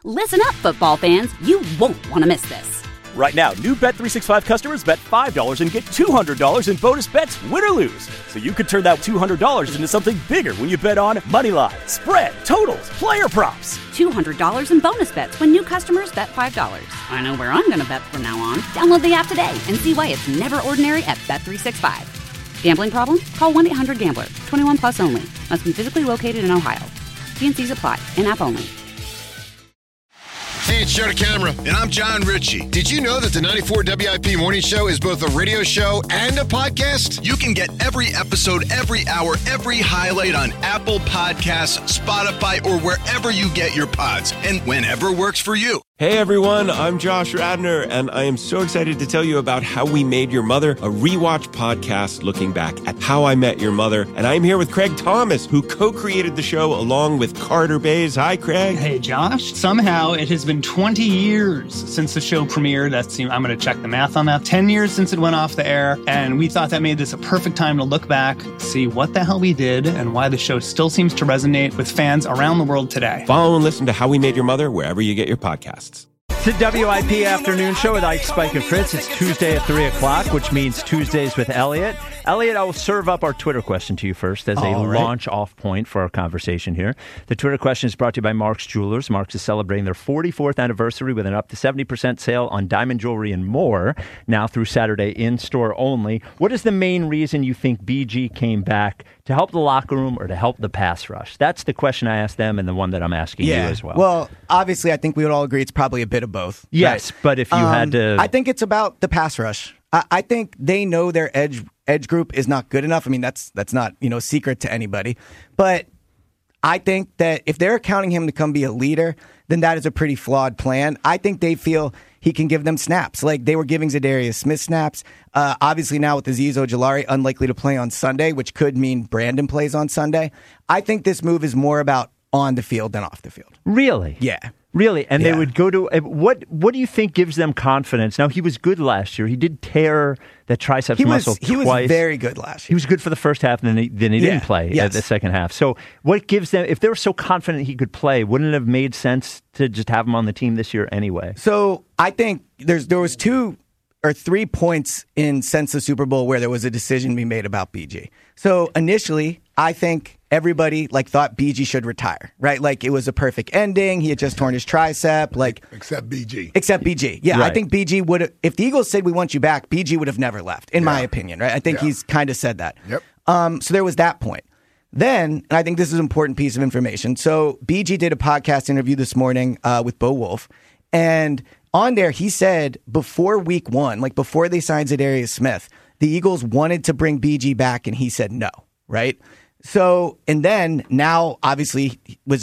Listen up, football fans. You won't want to miss this. Right now, new Bet365 customers bet $5 and get $200 in bonus bets, win or lose. So you could turn that $200 into something bigger when you bet on money line, spread, totals, player props. $200 in bonus bets when new customers bet $5. I know where I'm going to bet from now on. Download the app today and see why it's never ordinary at Bet365. Gambling problem? Call 1-800-GAMBLER. 21 plus only. Must be physically located in Ohio. T&Cs apply. In-app only. Hey, it's Joe DeCamara, and I'm John Ritchie. Did you know that the 94 WIP Morning Show is both a radio show and a podcast? You can get every episode, every hour, every highlight on Apple Podcasts, Spotify, or wherever you get your pods, and whenever works for you. Hey everyone, I'm Josh Radner, and I am so excited to tell you about How We Made Your Mother, a rewatch podcast looking back at How I Met Your Mother. And I'm here with Craig Thomas, who co-created the show along with Carter Bays. Hi, Craig. Hey, Josh. Somehow it has been 20 years since the show premiered. I'm going to check the math on that. 10 years since it went off the air, and we thought that made this a perfect time to look back, see what the hell we did, and why the show still seems to resonate with fans around the world today. Follow and listen to How We Made Your Mother wherever you get your podcasts. The WIP Afternoon Show with Ike, Spike, and Fritz. It's Tuesday at 3 o'clock, which means Tuesdays with Elliot. Elliot, I will serve up our Twitter question to you first as a launch-off point for our conversation here. The Twitter question is brought to you by Mark's Jewelers. Mark's is celebrating their 44th anniversary with an up to 70% sale on diamond jewelry and more, now through Saturday in-store only. What is the main reason you think BG came back, to help the locker room or to help the pass rush? That's the question I asked them and the one that I'm asking you as well. Well, obviously, I think we would all agree it's probably a bit of both. Yes, right? But if you had to... I think it's about the pass rush. I think they know their edge group is not good enough. I mean, that's not, secret to anybody. But I think that if they're counting him to come be a leader, then that is a pretty flawed plan. I think they feel he can give them snaps. Like they were giving Zadarius Smith snaps. Obviously now with Azeez Ojulari unlikely to play on Sunday, which could mean Brandon plays on Sunday. I think this move is more about on the field than off the field. Really? Yeah. Really? And they would go to... What do you think gives them confidence? Now, he was good last year. He did tear that triceps muscle twice. He was very good last year. He was good for the first half, and then he didn't play at the second half. So what gives them... If they were so confident he could play, wouldn't it have made sense to just have him on the team this year anyway? So I think there was 2 or 3 points since the Super Bowl where there was a decision being made about BG. So initially, I think everybody thought BG should retire, right? Like it was a perfect ending. He had just torn his tricep, except BG. Except BG. Yeah, right. I think BG would have, if the Eagles said we want you back, BG would have never left, in my opinion, right? I think he's kind of said that. Yep. So there was that point. Then, and I think this is an important piece of information. So BG did a podcast interview this morning with Bo Wolf, and on there he said before week 1, before they signed Zadarius Smith, the Eagles wanted to bring BG back, and he said no, right? So, and then now, obviously, with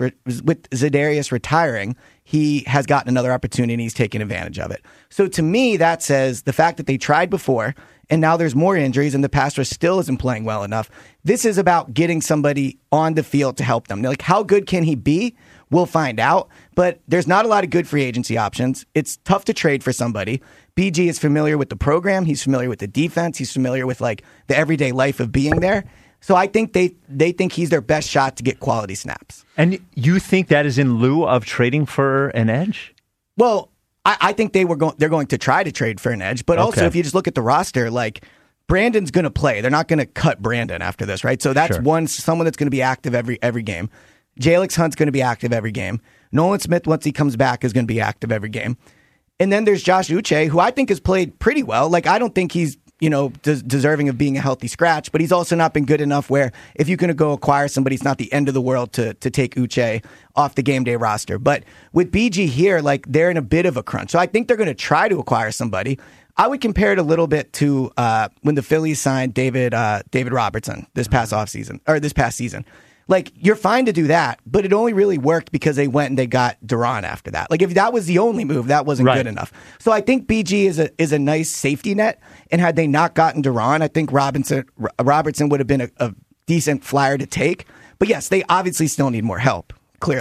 Zadarius retiring, he has gotten another opportunity and he's taken advantage of it. So to me, that says the fact that they tried before and now there's more injuries and the pass rush still isn't playing well enough. This is about getting somebody on the field to help them. How good can he be? We'll find out. But there's not a lot of good free agency options. It's tough to trade for somebody. BG is familiar with the program. He's familiar with the defense. He's familiar with the everyday life of being there. So I think they think he's their best shot to get quality snaps. And you think that is in lieu of trading for an edge? Well, I think they're going to try to trade for an edge. But also, if you just look at the roster, Brandon's going to play. They're not going to cut Brandon after this, right? So that's someone that's going to be active every game. Jalix Hunt's going to be active every game. Nolan Smith, once he comes back, is going to be active every game. And then there's Josh Uche, who I think has played pretty well. I don't think he's deserving of being a healthy scratch, but he's also not been good enough where if you're going to go acquire somebody, it's not the end of the world to take Uche off the game day roster. But with BG here, they're in a bit of a crunch. So I think they're going to try to acquire somebody. I would compare it a little bit to when the Phillies signed David Robertson this past season. You're fine to do that, but it only really worked because they went and they got Duran after that. If that was the only move, that wasn't good enough. So I think BG is a nice safety net, and had they not gotten Duran, I think Robertson would have been a decent flyer to take. But yes, they obviously still need more help, clearly.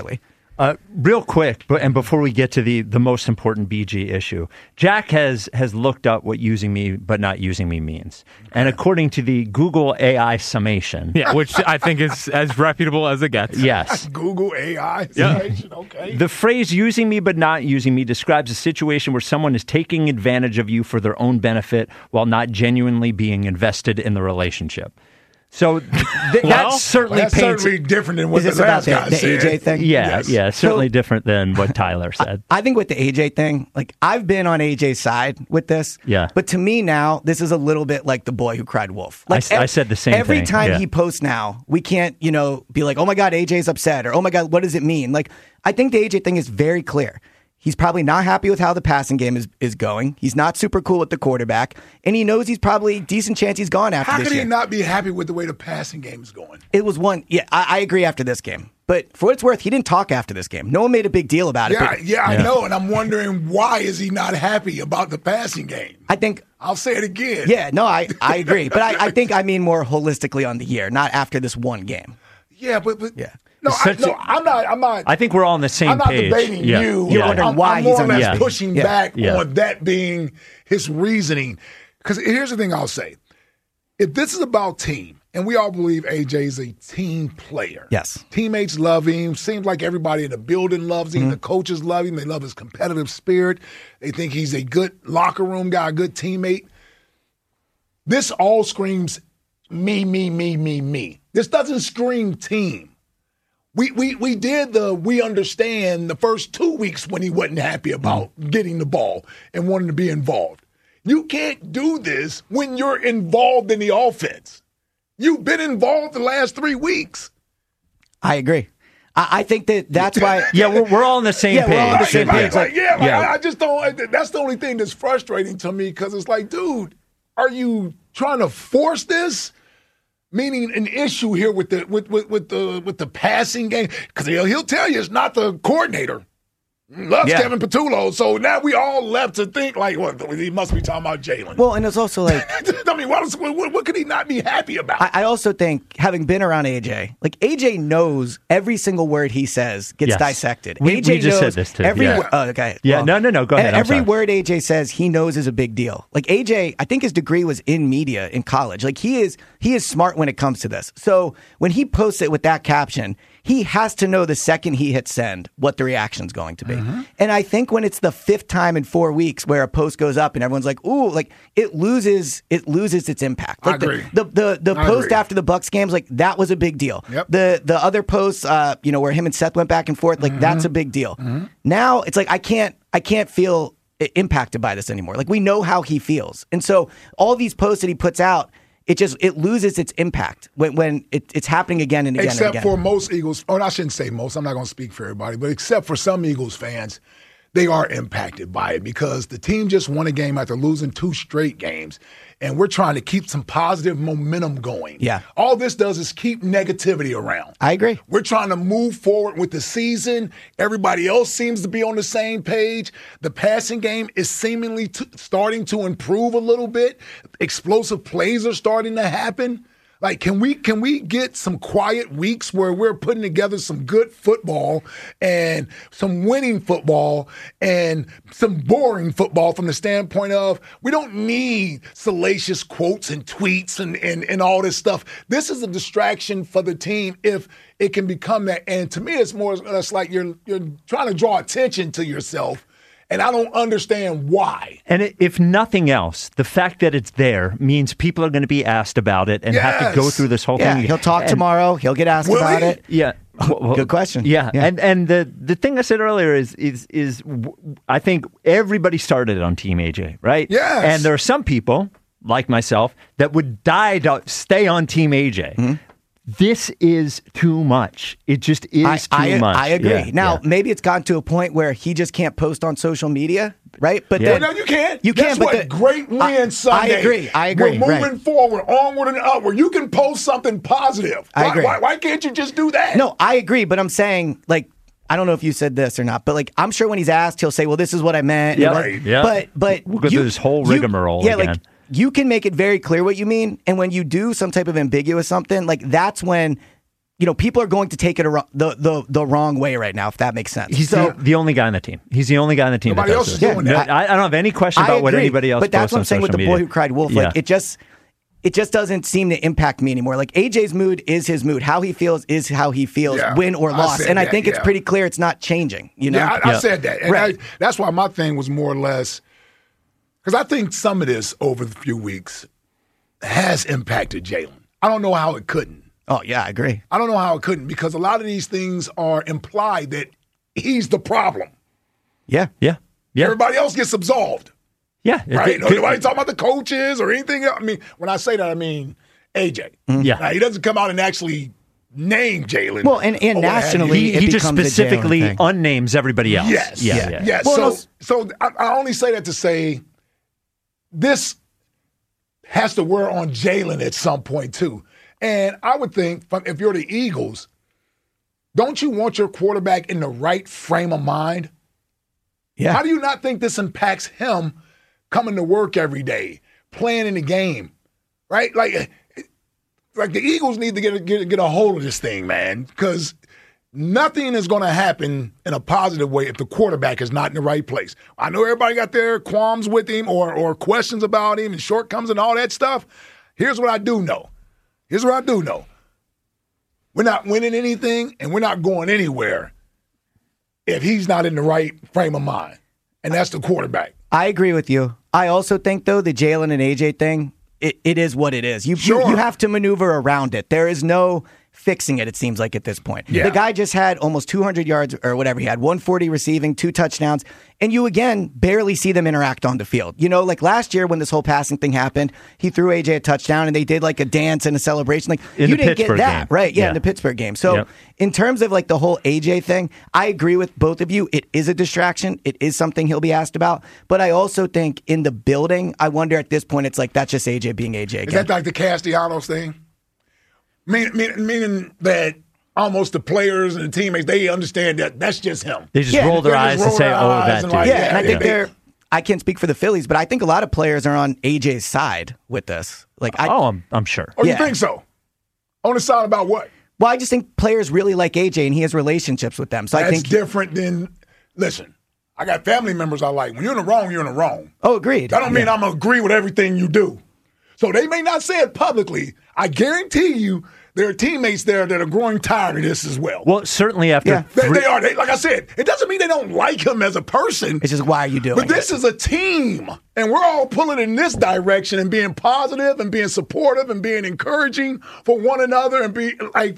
Real quick, and before we get to the most important BG issue, Jack has looked up what using me but not using me means. And according to the Google AI summation. Yeah, which I think is as reputable as it gets. Yes. Google AI summation, okay. The phrase using me but not using me describes a situation where someone is taking advantage of you for their own benefit while not genuinely being invested in the relationship. So that certainly that's paints... certainly different than what Is the this last about guy the said. AJ thing? Yeah, certainly different than what Tyler said. I think with the AJ thing, like I've been on AJ's side with this. Yeah. But to me now, this is a little bit like the boy who cried wolf. Like I said the same every thing. time he posts now, we can't, be like, oh my God, AJ's upset, or oh my God, what does it mean? Like, I think the AJ thing is very clear. He's probably not happy with how the passing game is going. He's not super cool with the quarterback, and he knows he's probably decent chance he's gone after this year. How can he not be happy with the way the passing game is going? It was one. Yeah, I agree after this game. But for what it's worth, he didn't talk after this game. No one made a big deal about it. I know, and I'm wondering why is he not happy about the passing game? I think I'll say it again. Yeah, no, I agree, but I think I mean more holistically on the year, not after this one game. Yeah, but yeah. No, I'm not. I think we're all on the same page. I'm not debating you. You're wondering why I'm he's more or less on pushing back on that being his reasoning. Because here's the thing I'll say. If this is about team, and we all believe AJ is a team player. Yes. Teammates love him. Seems like everybody in the building loves him. Mm-hmm. The coaches love him. They love his competitive spirit. They think he's a good locker room guy, a good teammate. This all screams me. This doesn't scream team. We did we understand the first 2 weeks when he wasn't happy about getting the ball and wanting to be involved. You can't do this when you're involved in the offense. You've been involved the last 3 weeks. I agree. I think that's why. Yeah, we're all on the same page. We're all on the same page. I just don't. That's the only thing that's frustrating to me because it's like, dude, are you trying to force this? Meaning an issue here with the passing game, because he'll tell you it's not the coordinator. Loves Kevin Patullo, so now we all left to think like, well, he must be talking about Jalen. Well, and it's also like, I mean, what could he not be happy about? I also think, having been around AJ, like AJ knows every single word he says gets dissected. We just said this too. Okay. Yeah, well, no, go ahead. Every word AJ says, he knows is a big deal. Like AJ, I think his degree was in media in college. Like he is smart when it comes to this. So when he posts it with that caption, he has to know the second he hits send what the reaction's going to be. Mm-hmm. And I think when it's the 5th time in 4 weeks where a post goes up and everyone's like, ooh, like it loses its impact. Like I agree. The post after the Bucs games, like that was a big deal. Yep. The other posts, where him and Seth went back and forth, like that's a big deal. Mm-hmm. Now it's like I can't feel impacted by this anymore. Like we know how he feels. And so all these posts that he puts out, it loses its impact when it's happening again and again except and again. For most Eagles, or I shouldn't say most, I'm not going to speak for everybody, but except for some Eagles fans, they are impacted by it because the team just won a game after losing 2 straight games, and we're trying to keep some positive momentum going. Yeah. All this does is keep negativity around. I agree. We're trying to move forward with the season. Everybody else seems to be on the same page. The passing game is seemingly starting to improve a little bit. Explosive plays are starting to happen. Like, can we get some quiet weeks where we're putting together some good football and some winning football and some boring football from the standpoint of we don't need salacious quotes and tweets and all this stuff. This is a distraction for the team if it can become that. And to me, it's more or less like you're trying to draw attention to yourself. And I don't understand why. And if nothing else, the fact that it's there means people are going to be asked about it and have to go through this whole thing. He'll talk tomorrow. He'll get asked about it. Yeah. Well, good question. Yeah. And the thing I said earlier is I think everybody started on Team AJ, right? Yes. And there are some people, like myself, that would die to stay on Team AJ. Mm-hmm. This is too much. It just is too much. I agree. Yeah, now, maybe it's gotten to a point where he just can't post on social media, right? But then, no, you can. You can. But great win Sunday. I agree. We're moving forward, onward and upward. You can post something positive. I agree. Why can't you just do that? No, I agree. But I'm saying, like, I don't know if you said this or not, but like I'm sure when he's asked, he'll say, "Well, this is what I meant." Yeah. Right. But we'll go through this whole rigmarole again. Like, you can make it very clear what you mean, and when you do some type of ambiguous something, like that's when people are going to take it the wrong way right now, if that makes sense. He's the only guy on the team. He's the only guy on the team. Nobody else is doing that. I don't have any question about what anybody else. But that's what I'm saying with the media. boy who cried wolf. Yeah. Like it just doesn't seem to impact me anymore. Like AJ's mood is his mood. How he feels is how he feels, win or loss. And I think it's pretty clear it's not changing. Yeah, I said that. And that's why my thing was more or less, because I think some of this over the few weeks has impacted Jalen. I don't know how it couldn't. Oh, yeah, I agree. I don't know how it couldn't, because a lot of these things are implied that he's the problem. Yeah. Everybody else gets absolved. Yeah. Right? Nobody talking about the coaches or anything else. I mean, when I say that, I mean AJ. Yeah. Now, he doesn't come out and actually name Jalen. Well, and nationally, he just specifically unnames everybody else. Yes. Yeah. Well, so I only say that to say this has to wear on Jalen at some point, too. And I would think, if you're the Eagles, don't you want your quarterback in the right frame of mind? Yeah. How do you not think this impacts him coming to work every day, playing in the game, right? Like the Eagles need to get a hold of this thing, man, because nothing is going to happen in a positive way if the quarterback is not in the right place. I know everybody got their qualms with him or questions about him and shortcomings and all that stuff. Here's what I do know. We're not winning anything, and we're not going anywhere if he's not in the right frame of mind, and that's the quarterback. I agree with you. I also think, though, the Jalen and AJ thing, it is what it is. You have to maneuver around it. There is no fixing it seems like, at this point. Yeah. The guy just had almost 200 yards or whatever. He had 140 receiving, 2 touchdowns, and you, again, barely see them interact on the field. Like last year when this whole passing thing happened, he threw AJ a touchdown, and they did like a dance and a celebration. Like, you didn't get that, game. Right? Yeah, in the Pittsburgh game. So in terms of like the whole AJ thing, I agree with both of you. It is a distraction. It is something he'll be asked about. But I also think in the building, I wonder at this point, it's like that's just AJ being AJ again. Is that like the Castellanos thing? Meaning that almost the players and the teammates, they understand that that's just him. They just roll their eyes and say, oh, that dude. And I think I can't speak for the Phillies, but I think a lot of players are on AJ's side with this. I'm sure. Oh, you think so? On the side about what? Well, I just think players really like AJ, and he has relationships with them. So that's I think different than, listen, I got family members I like. When you're in the wrong, you're in the wrong. Oh, agreed. That don't mean I'm going to agree with everything you do. So they may not say it publicly. I guarantee you there are teammates there that are growing tired of this as well. Well, certainly after... They are. Like I said, it doesn't mean they don't like him as a person. It's just, why are you doing it? But this is a team, and we're all pulling in this direction and being positive and being supportive and being encouraging for one another and be like...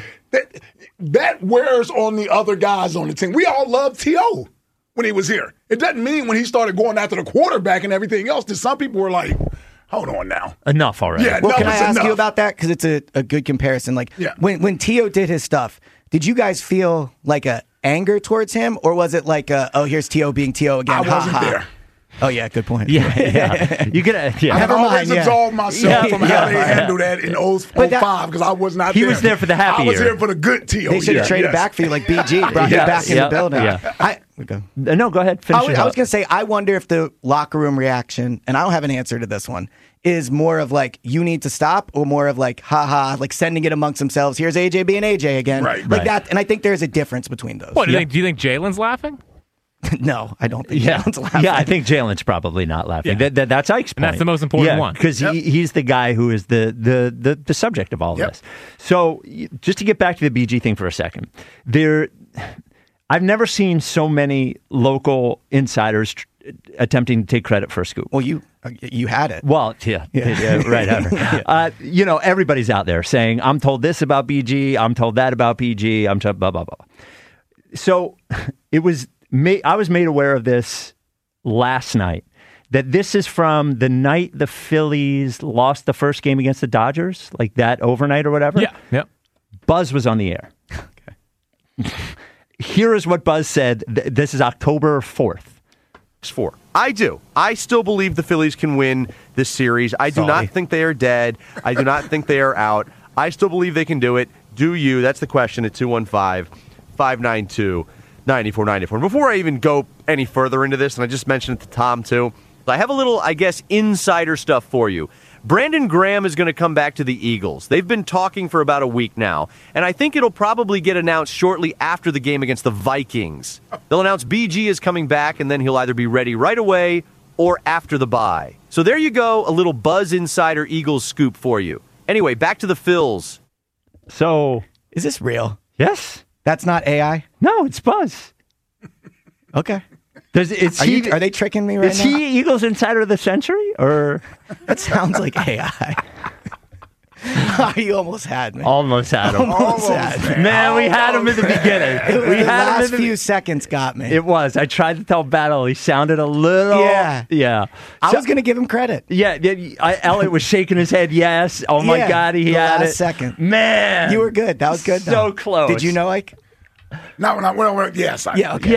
That wears on the other guys on the team. We all loved T.O. when he was here. It doesn't mean when he started going after the quarterback and everything else that some people were like... Hold on now. Enough already. Yeah, well, can I ask you about that? Because it's a good comparison. Like, when T.O. did his stuff, did you guys feel like a anger towards him? Or was it like, here's T.O. being T.O. again? I wasn't there. Oh, yeah, good point. Yeah. You get I have always absolved myself from how they handled that in 05 because I was not there. He was there for the happy year. I was year. here for the good T.O. They should have traded back for you like BG, brought you back in the building. No, go ahead. Finish I was going to say, I wonder if the locker room reaction, and I don't have an answer to this one, is more of like, you need to stop, or more of like, haha, like sending it amongst themselves. Here's AJ being AJ again. Like that. And I think there's a difference between those. What, do you think Jalen's laughing? No, I don't think Jalen's laughing. Yeah, I think Jalen's probably not laughing. That's Ike's point. And that's the most important one. Because he's the guy who is the subject of all of this. So just to get back to the BG thing for a second, I've never seen so many local insiders attempting to take credit for a scoop. Well, you had it. Well, right. Everybody's out there saying, I'm told this about BG, I'm told that about PG, I'm told blah, blah, blah. So I was made aware of this last night, that this is from the night the Phillies lost the first game against the Dodgers, like that overnight or whatever. Yeah. Buzz was on the air. Okay. Here is what Buzz said. This is October 4th. I still believe the Phillies can win this series. I do not think they are dead. I do not think they are out. I still believe they can do it. Do you? That's the question at 215-592-9494. Before I even go any further into this, and I just mentioned it to Tom too, I have a little, insider stuff for you. Brandon Graham is going to come back to the Eagles. They've been talking for about a week now, and I think it'll probably get announced shortly after the game against the Vikings. They'll announce BG is coming back, and then he'll either be ready right away or after the bye. So there you go, a little Buzz Insider Eagles scoop for you. Anyway, back to the Phils. So, is this real? Yes. That's not AI? No, it's Buzz. Okay. Are they tricking me right now? Is he Eagles Insider of the Century? Or that sounds like AI. You almost had me. Almost had him. Almost had me. Man, we had him in the beginning. The last few seconds got me. It was. I tried to tell Battle. He sounded a little. Yeah. I was going to give him credit. Yeah. Elliot was shaking his head. Yes. Oh my God, he had it. Last second. Man, you were good. That was good. So close. Did you know, Ike? Yes.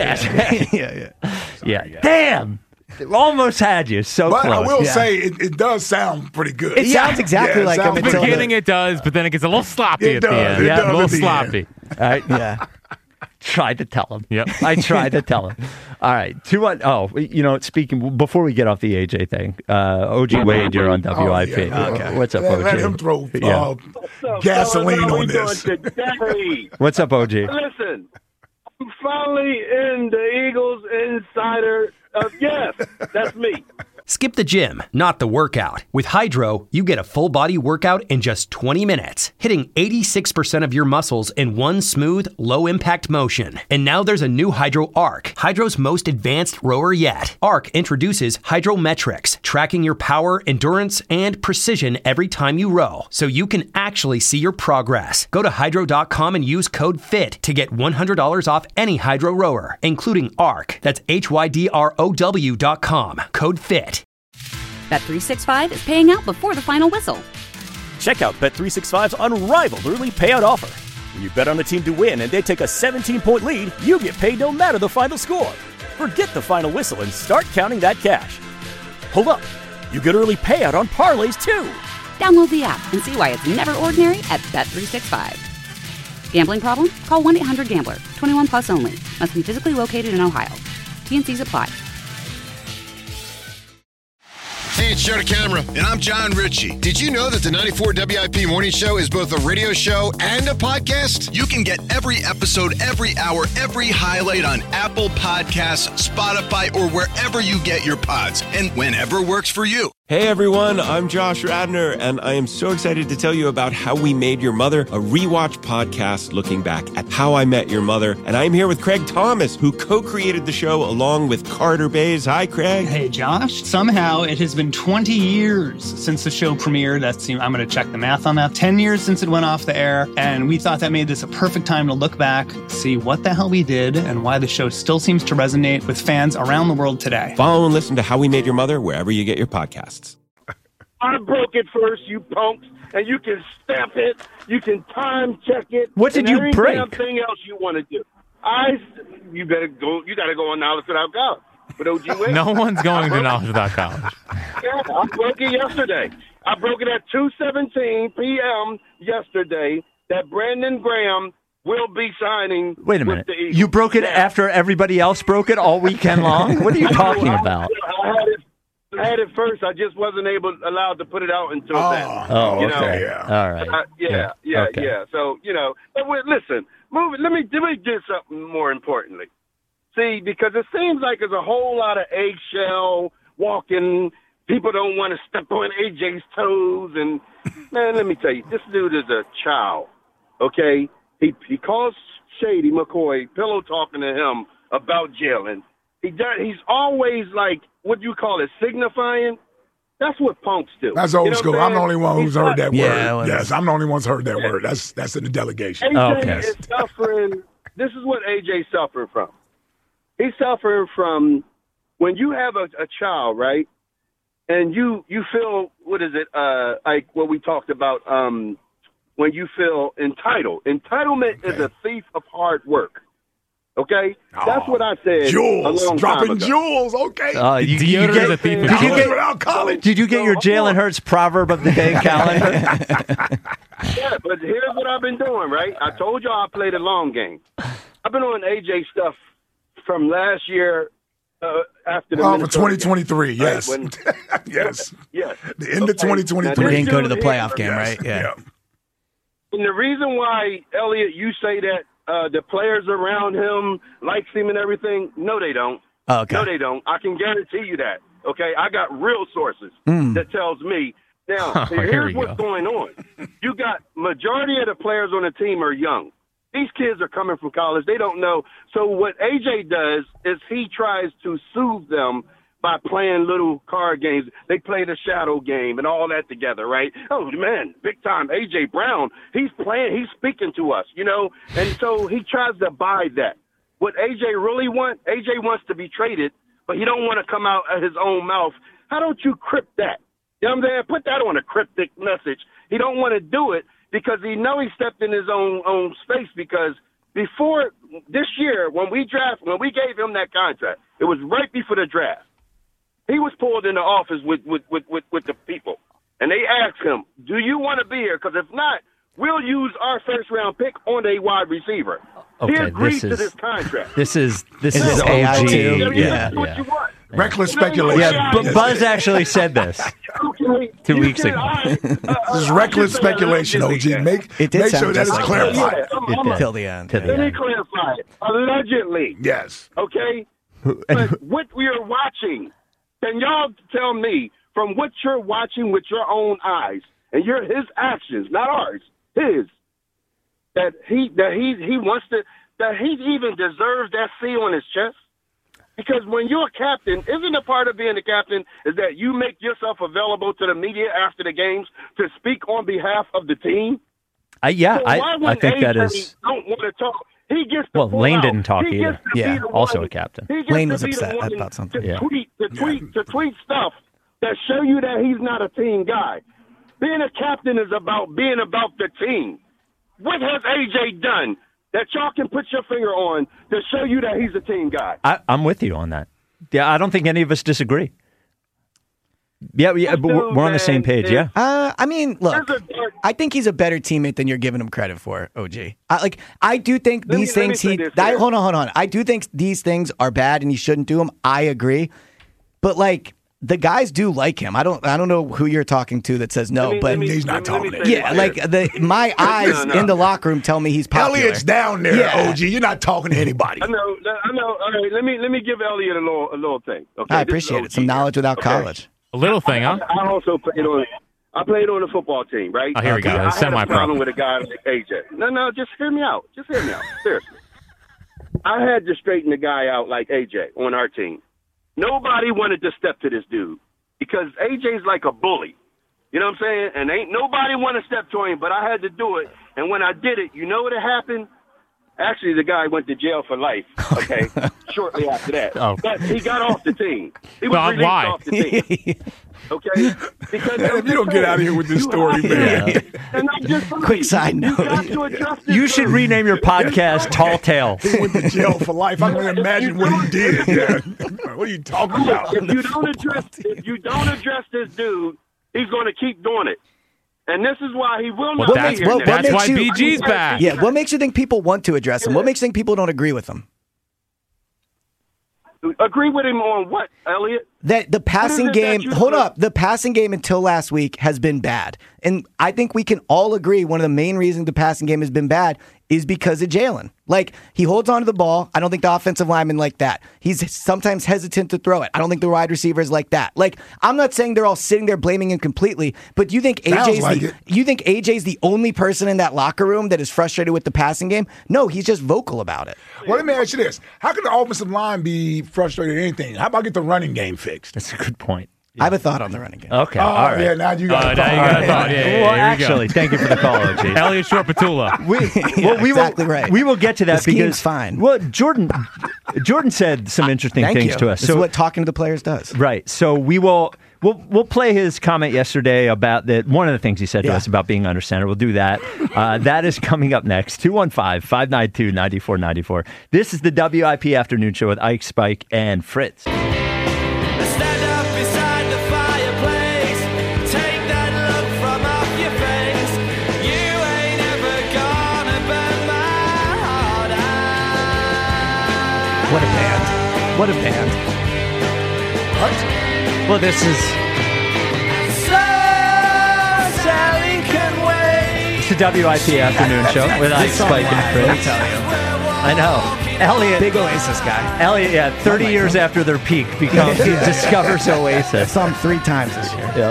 Yeah. Damn. Almost had you. So but close. I will say it does sound pretty good. It sounds exactly like him. At the beginning it does, but then it gets a little sloppy at the end. Yeah, a little sloppy. All right. Yeah. Tried to tell him. Yep. I tried to tell him. All right. Speaking, before we get off the AJ thing, OG Wade, you're on WIP. Okay. What's up, OG? Let him throw gasoline on this. What's up, OG? Listen, I'm finally in the Eagles Insider. Yes, that's me. Skip the gym, not the workout. With Hydro, you get a full body workout in just 20 minutes, hitting 86% of your muscles in one smooth, low impact motion. And now there's a new Hydro Arc, Hydro's most advanced rower yet. Arc introduces Hydrometrics, tracking your power, endurance, and precision every time you row, so you can actually see your progress. Go to hydro.com and use code FIT to get $100 off any Hydro rower, including Arc. That's HYDROW.com. Code FIT. Bet365 is paying out before the final whistle. Check out Bet365's unrivaled early payout offer. When you bet on a team to win and they take a 17-point lead, you get paid no matter the final score. Forget the final whistle and start counting that cash. Hold up. You get early payout on parlays, too. Download the app and see why it's never ordinary at Bet365. Gambling problem? Call 1-800-GAMBLER. 21 plus only. Must be physically located in Ohio. T&Cs apply. Hey, it's Joe DeCamera. And I'm John Ritchie. Did you know that the 94 WIP Morning Show is both a radio show and a podcast? You can get every episode, every hour, every highlight on Apple Podcasts, Spotify, or wherever you get your pods, and whenever works for you. Hey everyone, I'm Josh Radner, and I am so excited to tell you about How We Made Your Mother, a rewatch podcast looking back at How I Met Your Mother. And I'm here with Craig Thomas, who co-created the show along with Carter Bays. Hi, Craig. Hey, Josh. Somehow it has been 20 years since the show premiered. I'm going to check the math on that. 10 years since it went off the air, and we thought that made this a perfect time to look back, see what the hell we did, and why the show still seems to resonate with fans around the world today. Follow and listen to How We Made Your Mother wherever you get your podcasts. I broke it first, you punks, and you can stamp it, you can time check it. What did you break? Everything else you want to do. You got to go on Knowledge Without College with OG Wade. No one's going to Knowledge Without College. Yeah, I broke it yesterday. I broke it at 2:17 p.m. yesterday that Brandon Graham will be signing. Wait a minute. With the Eagles. You broke it after everybody else broke it all weekend long? What are you talking about? I had it first. I just wasn't allowed to put it out until then. Oh, okay. All right. Yeah. So, but listen, let me do something more importantly. See, because it seems like there's a whole lot of eggshell walking. People don't want to step on AJ's toes. And, man, let me tell you, this dude is a child, okay? He calls Shady McCoy pillow talking to him about Jalen. He's always like, what do you call it, signifying? That's what punks do. That's old school. I'm the only one who's heard that Yeah, word. Yes, I'm the only one who's heard that word. That's in the delegation. AJ is suffering. This is what AJ's suffering from. He's suffering from when you have a child, right? And you feel, what is it, like what we talked about, when you feel entitled. Entitlement is a thief of hard work. Okay? That's what I said. Jewels. A long Dropping time ago. jewels. Okay. Did you get your Jalen Hurts proverb of the day calendar? Yeah, but here's what I've been doing, right? I told you I played a long game. I've been on AJ stuff from last year after the for 2023, yes. Right, yes. Yes. The end of 2023. We didn't go to the playoff game, right? Yeah. And the reason why, Elliot, you say that the players around him likes him and everything, no, they don't. Oh, okay. No, they don't. I can guarantee you that. Okay, I got real sources that tells me. Now, here's what's going on. You got majority of the players on the team are young. These kids are coming from college. They don't know. So what AJ does is he tries to soothe them by playing little card games. They play the shadow game and all that together, right? Oh, man, big time. AJ Brown, he's playing. He's speaking to us, you know? And so he tries to buy that. What AJ really wants, AJ wants to be traded, but he don't want to come out of his own mouth. How don't you crypt that? You know what I'm saying? Put that on a cryptic message. He don't want to do it because he know he stepped in his own space, because before this year, when we gave him that contract, it was right before the draft. He was pulled into office with the people, and they asked him, do you want to be here? Because if not, we'll use our first-round pick on a wide receiver. Okay, he agreed to this contract. This is AI OG. too? That's what you want. Reckless speculation. Yeah, Buzz actually said this 2 weeks ago. This is reckless speculation, OG. Make sure that is clarified. Till the end. Let me clarify it. Allegedly. Yes. Okay? But what we are watching, can y'all tell me from what you're watching with your own eyes, and his actions, not ours, his, that he wants to, that he even deserves that C on his chest? Because when you're a captain, isn't a part of being a captain is that you make yourself available to the media after the games to speak on behalf of the team? I think that is. Don't want to talk. He gets to Lane didn't talk either. Yeah, also a captain. Lane was upset about something. To tweet stuff that show you that he's not a team guy. Being a captain is about being about the team. What has AJ done that y'all can put your finger on to show you that he's a team guy? I'm with you on that. Yeah, I don't think any of us disagree. Yeah, but we're on the same page, yeah? I mean, look, I think he's a better teammate than you're giving him credit for, OG. I do think these things hold on. I do think these things are bad and he shouldn't do them. I agree. But, the guys do like him. I don't know who you're talking to that says no, but he's not talking to yeah, my eyes in the locker room tell me he's popular. Elliot's down there, OG. You're not talking to anybody. I know. All right, let me give Elliot a little thing. Okay, I appreciate it. Some knowledge without college. A little thing, huh? I also played on the football team, right? Oh, here we go. I had a problem Semi-pro. with a guy like AJ. No, just hear me out. Seriously. I had to straighten a guy out like AJ on our team. Nobody wanted to step to this dude because AJ's like a bully. You know what I'm saying? And ain't nobody want to step to him, but I had to do it. And when I did it, you know what happened? Actually, the guy went to jail for life, okay, shortly after that. Oh. But he got off the team. He was released off the team. Okay? Because Man, you don't get out of here with this story, man. And I'm just saying, Quick side note. You should rename your podcast Tall Tale. He went to jail for life. I can imagine what he did. Yeah. What are you talking about? If you don't address this dude, he's going to keep doing it. And this is why he will not be here. That's why BG's back. Yeah, what makes you think people want to address him? What makes you think people don't agree with him? Agree with him on what, Elliot? That the passing game, the passing game until last week has been bad. And I think we can all agree one of the main reasons the passing game has been bad is because of Jalen. He holds on to the ball. I don't think the offensive lineman like that. He's sometimes hesitant to throw it. I don't think the wide receivers like that. I'm not saying they're all sitting there blaming him completely, but you think AJ's the only person in that locker room that is frustrated with the passing game? No, he's just vocal about it. Well, let me ask you this. How can the offensive line be frustrated at anything? How about get the running game fixed? That's a good point. I have a thought on the running game. Okay, all right. Yeah, now you got a thought. Well, actually, thank you for the call, OG. Elliot Short-Patula. Right. We will get to that the because fine. Well, Jordan said some interesting things to us. This is what talking to the players does. Right. So we'll play his comment yesterday about that. One of the things he said to us about being under center. We'll do that. That is coming up next. 215-592-9494. This is the WIP Afternoon Show with Ike, Spike, and Fritz. What a band. Well, this is Sally Can Wait. It's the WIP afternoon show with Ike, Spike, and Fritz. Let me tell you. I know. Elliot. Big Oasis guy. Elliot, 30 years after their peak, he discovers Oasis. Saw him 3 times this year. Yep.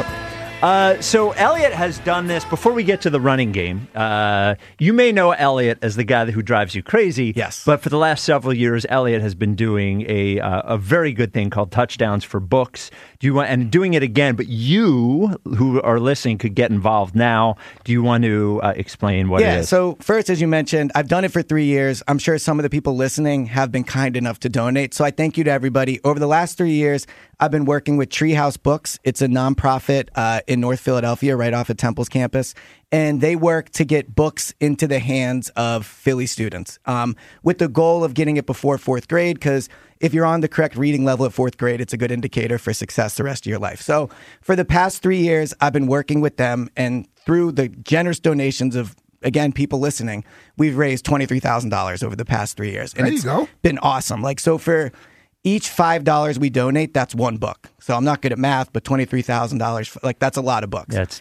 So Elliot has done this. Before we get to the running game, you may know Elliot as the guy who drives you crazy. Yes. But for the last several years, Elliot has been doing a very good thing called Touchdowns for Books. And doing it again, but you who are listening could get involved now. Do you want to explain what it is? So first, as you mentioned, I've done it for 3 years. I'm sure some of the people listening have been kind enough to donate. So I thank you to everybody. Over the last 3 years, I've been working with Treehouse Books. It's a nonprofit in North Philadelphia, right off of Temple's campus. And they work to get books into the hands of Philly students with the goal of getting it before 4th grade, because if you're on the correct reading level at 4th grade, it's a good indicator for success the rest of your life. So for the past 3 years, I've been working with them, and through the generous donations of, again, people listening, we've raised $23,000 over the past 3 years. And there you go. Been awesome. So for each $5 we donate, that's one book. So I'm not good at math, but $23,000, that's a lot of books. Yeah, it's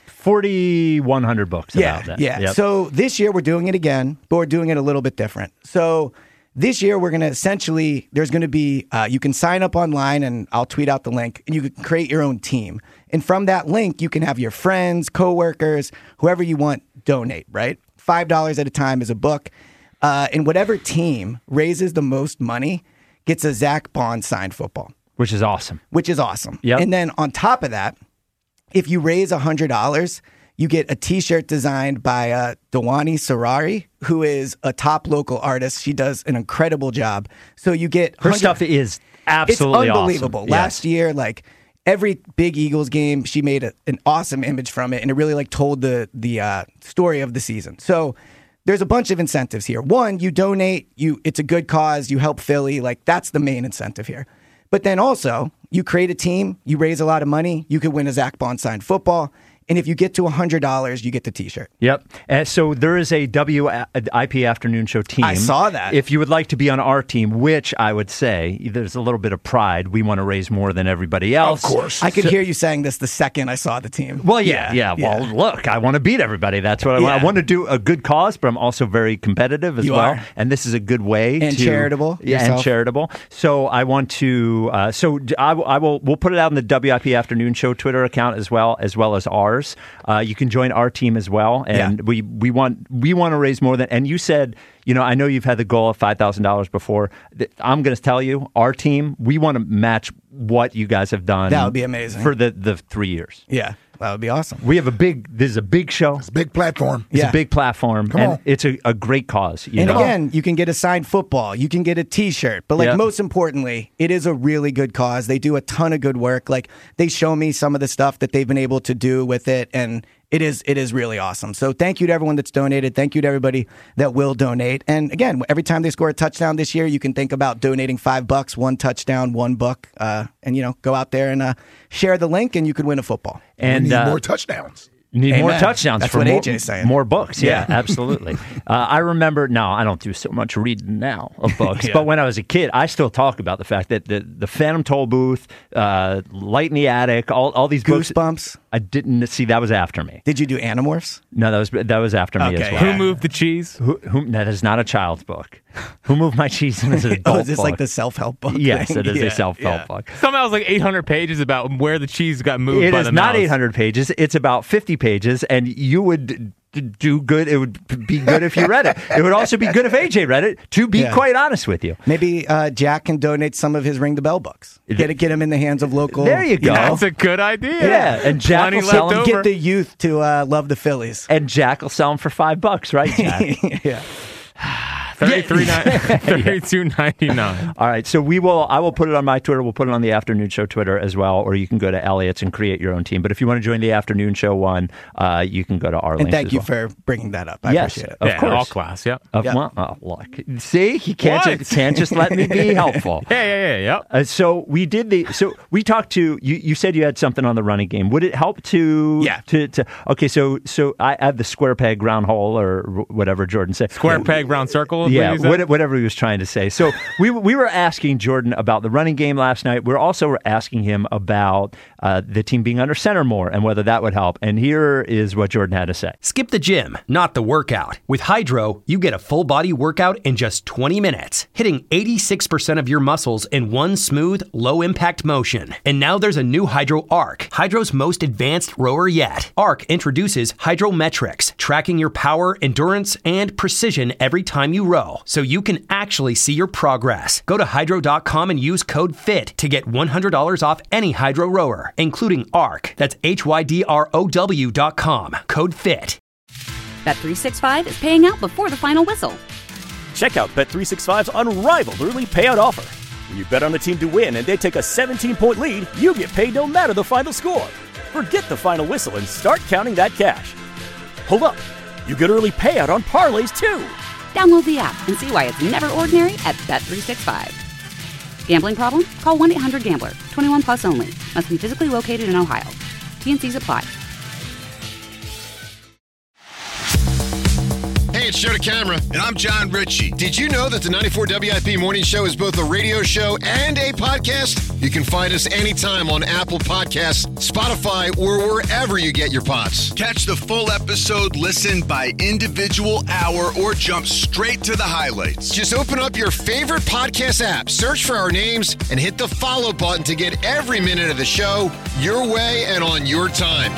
4,100 books about that. Yeah. Yep. So this year we're doing it again, but we're doing it a little bit different. So this year we're going to there's going to be, you can sign up online, and I'll tweet out the link, and you can create your own team. And from that link, you can have your friends, coworkers, whoever you want donate, right? $5 at a time is a book. And whatever team raises the most money gets a Zach Bond signed football. Which is awesome. Yep. And then on top of that, if you raise $100, you get a T-shirt designed by Dewani Sarari, who is a top local artist. She does an incredible job. So you get her stuff is absolutely it's unbelievable. Awesome. Last year, every big Eagles game, she made an awesome image from it, and it really told the story of the season. So there's a bunch of incentives here. One, you donate, it's a good cause, you help Philly, that's the main incentive here. But then also, you create a team, you raise a lot of money, you could win a Zach Bond signed football. And if you get to $100, you get the T-shirt. Yep. So there is a WIP Afternoon Show team. I saw that. If you would like to be on our team, which I would say there's a little bit of pride. We want to raise more than everybody else. Of course. I could hear you saying this the second I saw the team. Well, yeah. Well, look, I want to beat everybody. That's what I want. I want to do a good cause, but I'm also very competitive as well. And this is a good way and charitable. Yeah, and charitable. So I want to. We'll put it out in the WIP Afternoon Show Twitter account as well as ours. You can join our team as well, and we want to raise more than. And you said, I know you've had the goal of $5,000 before. I'm going to tell you, our team, we want to match what you guys have done. That would be amazing for the 3 years. Yeah. That would be awesome. We have this is a big show. It's a big platform. It's a big platform. Come and on. It's a great cause. And again, you can get a signed football. You can get a T-shirt. But most importantly, it is a really good cause. They do a ton of good work. They show me some of the stuff that they've been able to do with it. And it is really awesome. So thank you to everyone that's donated. Thank you to everybody that will donate. And again, every time they score a touchdown this year, you can think about donating $5, 1 touchdown, 1 book, and go out there and share the link, and you could win a football. And we need more touchdowns. You need more touchdowns. That's for what more, AJ's saying. More books. Yeah, absolutely. I remember, I don't do so much reading now of books, but when I was a kid, I still talk about the fact that the Phantom Toll Booth, Light in the Attic, all these books. Goosebumps. I didn't see, that was after me. Did you do Animorphs? No, that was after me as well. Who Moved the Cheese? That is not a child's book. Who Moved My Cheese is an adult is this book. the self-help book? Yes, thing? it is a self-help book. Somehow it's 800 pages about where the cheese got moved by the mouse. It is not 800 pages. It's about 50 pages, and you would do good. It would be good if you read it. It would also be good if AJ read it, to be quite honest with you. Maybe Jack can donate some of his Ring the Bell books. Get him in the hands of local. There you go. That's a good idea. Yeah, and Jack will sell them. Get the youth to love the Phillies. And Jack will sell them for $5, right, Jack? Yeah. $32.99. All right, so I will put it on my Twitter. We'll put it on the Afternoon Show Twitter as well, or you can go to Elliot's and create your own team. But if you want to join the Afternoon Show one, you can go to our links. And thank you as well. for bringing that up. I appreciate it. Of course, all class. Yeah. Well, look, see, he can't just let me be helpful. Yeah. So we did So we talked to you. You said you had something on the running game. Would it help to? Yeah. Okay. So I have the square peg round hole, or whatever Jordan said. Square peg round circle. what Yeah, you said? whatever he was trying to say. So we were asking Jordan about the running game last night. We're also asking him about the team being under center more and whether that would help. And here is what Jordan had to say. Skip the gym, not the workout. With Hydro, you get a full body workout in just 20 minutes, hitting 86% of your muscles in one smooth, low impact motion. And now there's a new Hydro Arc, Hydro's most advanced rower yet. Arc introduces Hydrometrics, tracking your power, endurance, and precision every time you row, so you can actually see your progress. Go to hydro.com and use code FIT to get $100 off any Hydro rower, including Arc. That's HYDROW.com. Code FIT. Bet365 is paying out before the final whistle. Check out Bet365's unrivaled early payout offer. When you bet on a team to win and they take a 17-point lead, you get paid no matter the final score. Forget the final whistle and start counting that cash. Hold up. You get early payout on parlays, too. Download the app and see why it's never ordinary at Bet365. Gambling problem? Call 1-800-GAMBLER. 21 plus only. Must be physically located in Ohio. T&Cs apply. Hey, it's Joe DeCamera. And I'm John Ritchie. Did you know that the 94 WIP Morning Show is both a radio show and a podcast? You can find us anytime on Apple Podcasts, Spotify, or wherever you get your pods. Catch the full episode, listen by individual hour, or jump straight to the highlights. Just open up your favorite podcast app, search for our names, and hit the follow button to get every minute of the show your way and on your time.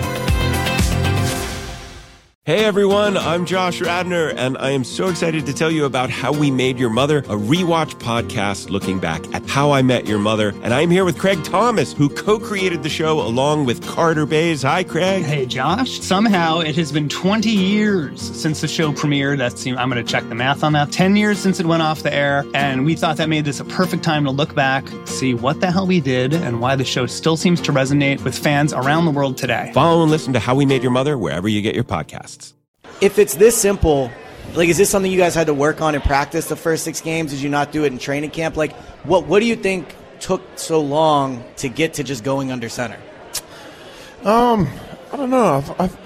Hey everyone, I'm Josh Radner, and I am so excited to tell you about How We Made Your Mother, a rewatch podcast looking back at How I Met Your Mother. And I'm here with Craig Thomas, who co-created the show along with Carter Bays. Hi, Craig. Hey, Josh. Somehow it has been 20 years since the show premiered. I'm going to check the math on that. 10 years since it went off the air, and we thought that made this a perfect time to look back, see what the hell we did, and why the show still seems to resonate with fans around the world today. Follow and listen to How We Made Your Mother wherever you get your podcasts. If it's this simple, like, is this something you guys had to work on in practice the first 6 games? Did you not do it in training camp? Like, what do you think took so long to get to just going under center? I don't know.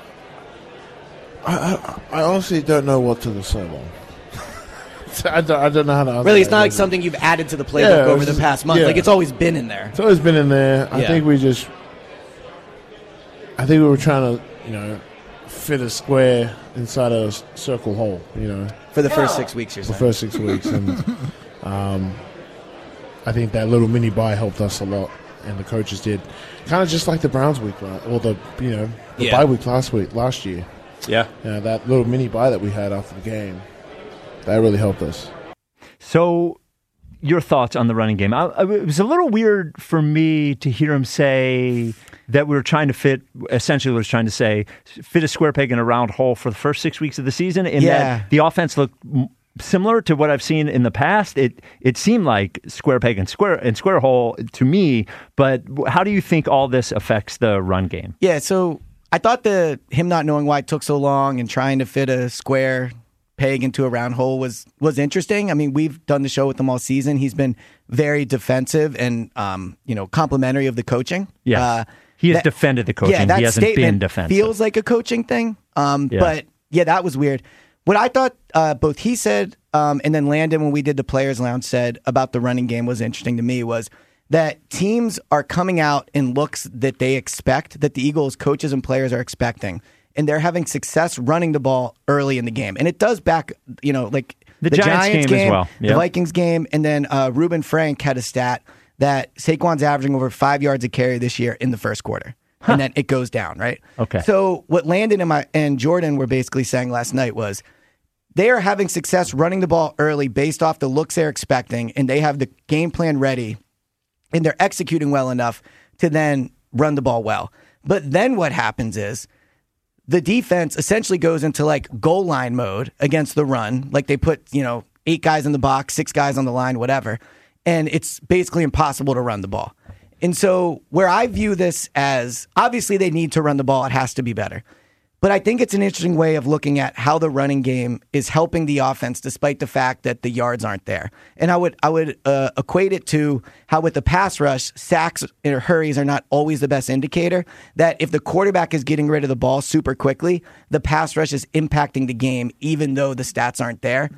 I honestly don't know what took so long. I don't know how to answer. Really, it's not like something you've added to the playbook over the past month. Like, it's always been in there. It's always been in there. I think we were trying to, fit a square inside a circle hole, For the first 6 weeks, you're saying. The first 6 weeks. And I think that little mini bye helped us a lot, and the coaches did. Kind of just like the Browns week, or the bye week last year. Yeah. That little mini bye that we had after the game, that really helped us. So, your thoughts on the running game? It was a little weird for me to hear him say that we were trying to fit a square peg in a round hole for the first 6 weeks of the season, and that the offense looked similar to what I've seen in the past. It seemed like square peg and square hole to me, but how do you think all this affects the run game? Yeah, so I thought him not knowing why it took so long and trying to fit a square peg into a round hole was interesting. I mean, we've done the show with him all season. He's been very defensive and complimentary of the coaching. Yeah. He has defended the coaching. Yeah, that he hasn't been defensive. Feels like a coaching thing. But that was weird. What I thought both he said and then Landon, when we did the Players Lounge, said about the running game was interesting to me was that teams are coming out in looks that they expect, that the Eagles coaches and players are expecting, and they're having success running the ball early in the game. And it does back, like the Giants game as well. Yep. The Vikings game, and then Reuben Frank had a stat that Saquon's averaging over 5 yards a carry this year in the first quarter. And then it goes down, right? Okay. So what Landon and Jordan were basically saying last night was they are having success running the ball early based off the looks they're expecting, and they have the game plan ready, and they're executing well enough to then run the ball well. But then what happens is the defense essentially goes into like goal line mode against the run. Like they put, 8 guys in the box, 6 guys on the line, whatever. And it's basically impossible to run the ball. And so where I view this as, obviously they need to run the ball. It has to be better. But I think it's an interesting way of looking at how the running game is helping the offense despite the fact that the yards aren't there. And I would equate it to how with the pass rush, sacks or hurries are not always the best indicator, that if the quarterback is getting rid of the ball super quickly, the pass rush is impacting the game even though the stats aren't there.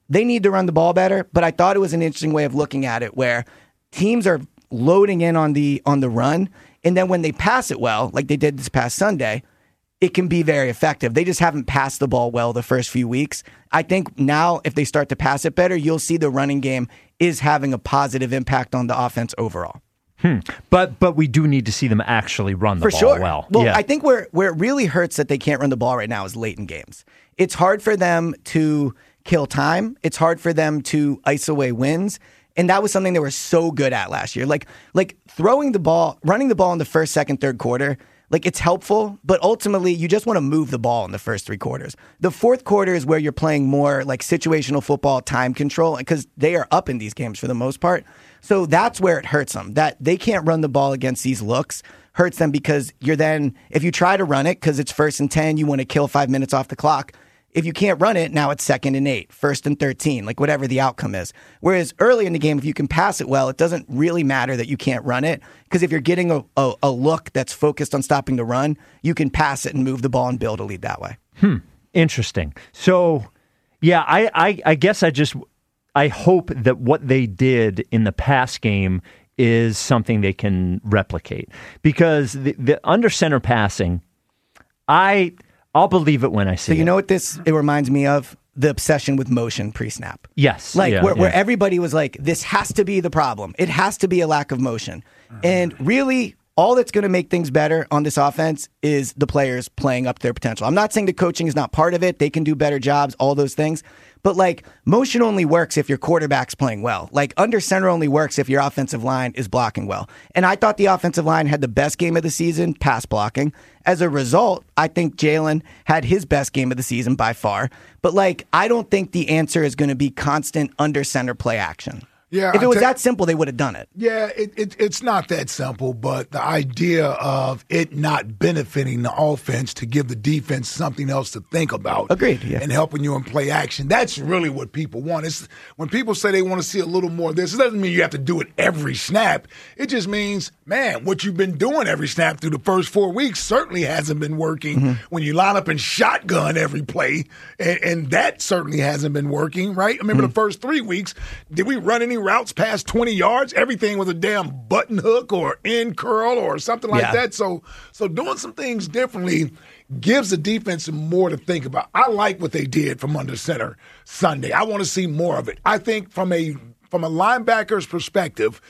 they need to run the ball better, but I thought it was an interesting way of looking at it where teams are loading in on the run, and then when they pass it well, like they did this past Sunday, it can be very effective. They just haven't passed the ball well the first few weeks. I think now if they start to pass it better, you'll see the running game is having a positive impact on the offense overall. But we do need to see them actually run the For ball sure. well. Well, Yeah. I think where it really hurts that they can't run the ball right now is late in games. It's hard for them to kill time. It's hard for them to ice away wins. And that was something they were so good at last year. Like throwing the ball, running the ball in the first, second, third quarter, like it's helpful, but ultimately you just want to move the ball in the first 3 quarters. The fourth quarter is where you're playing more like situational football, time control, because they are up in these games for the most part. So that's where it hurts them. That they can't run the ball against these looks hurts them because you're then, if you try to run it because it's 1st and 10, you want to kill 5 minutes off the clock. If you can't run it, now it's 2nd and 8, 1st and 13, like whatever the outcome is. Whereas early in the game, if you can pass it well, it doesn't really matter that you can't run it because if you're getting a look that's focused on stopping the run, you can pass it and move the ball and build a lead that way. Interesting. So, yeah, I guess I hope that what they did in the pass game is something they can replicate because the under center passing, I'll believe it when I see it. So you know what it reminds me of? The obsession with motion pre-snap. Yes. Like where everybody was like, this has to be the problem. It has to be a lack of motion. And really, all that's going to make things better on this offense is the players playing up their potential. I'm not saying the coaching is not part of it. They can do better jobs, all those things. But like motion only works if your quarterback's playing well. Like under center only works if your offensive line is blocking well. And I thought the offensive line had the best game of the season, pass blocking. As a result, I think Jalen had his best game of the season by far. But like, I don't think the answer is going to be constant under center play action. Yeah, if it was that simple, they would have done it. Yeah, it's not that simple, but the idea of it not benefiting the offense to give the defense something else to think about. Agreed, yeah. And helping you in play action. That's really what people want. It's when people say they want to see a little more of this, it doesn't mean you have to do it every snap. It just means, man, what you've been doing every snap through the first 4 weeks certainly hasn't been working when you line up in shotgun every play, and that certainly hasn't been working, right? I remember the first 3 weeks, did we run any routes past 20 yards? Everything was a damn button hook or end curl or something like that. So doing some things differently gives the defense more to think about. I like what they did from under center Sunday. I want to see more of it. I think from a linebacker's perspective,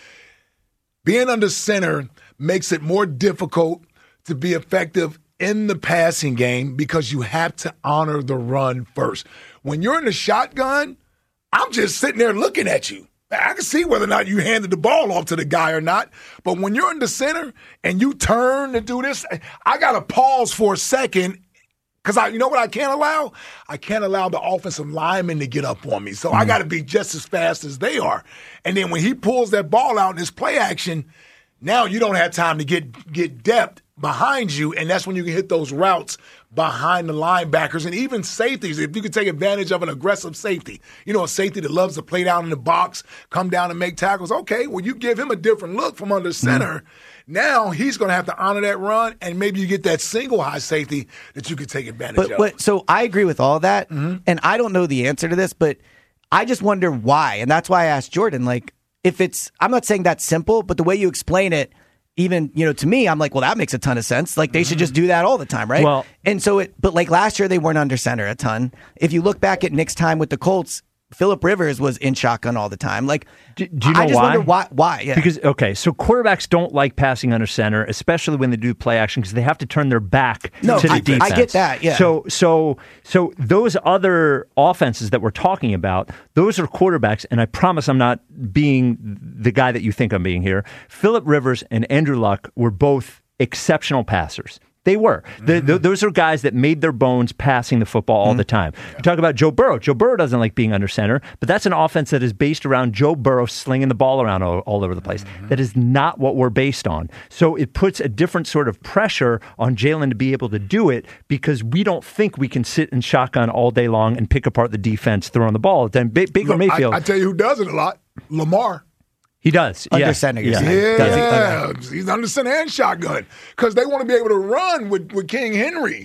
being under center makes it more difficult to be effective in the passing game because you have to honor the run first. When you're in the shotgun, I'm just sitting there looking at you. I can see whether or not you handed the ball off to the guy or not. But when you're in the center and you turn to do this, I got to pause for a second because you know what I can't allow? I can't allow the offensive lineman to get up on me. So I got to be just as fast as they are. And then when he pulls that ball out in his play action, now you don't have time to get depth behind you, and that's when you can hit those routes behind the linebackers and even safeties. If you could take advantage of an aggressive safety, a safety that loves to play down in the box, come down and make tackles. Okay, well, you give him a different look from under center. Now he's going to have to honor that run, and maybe you get that single high safety that you could take advantage of. So I agree with all that, and I don't know the answer to this, but I just wonder why, and that's why I asked Jordan, like, I'm not saying that's simple, but the way you explain it, even, to me, I'm like, well, that makes a ton of sense. Like, they should just do that all the time, right? Well, and so but like last year, they weren't under center a ton. If you look back at Nick's time with the Colts, Phillip Rivers was in shotgun all the time. Like, do you know I just wonder why? Yeah. Because, so quarterbacks don't like passing under center, especially when they do play action, because they have to turn their back to the defense. I get that, yeah. So those other offenses that we're talking about, those are quarterbacks, and I promise I'm not being the guy that you think I'm being here. Phillip Rivers and Andrew Luck were both exceptional passers. They were. Those are guys that made their bones passing the football all the time. You talk about Joe Burrow. Joe Burrow doesn't like being under center, but that's an offense that is based around Joe Burrow slinging the ball around all over the place. That is not what we're based on. So it puts a different sort of pressure on Jalen to be able to do it because we don't think we can sit in shotgun all day long and pick apart the defense throwing the ball. Then Baker Mayfield. I tell you who does it a lot. Lamar. He does. Under center. Yeah. He's under center and shotgun because they want to be able to run with King Henry. Yeah.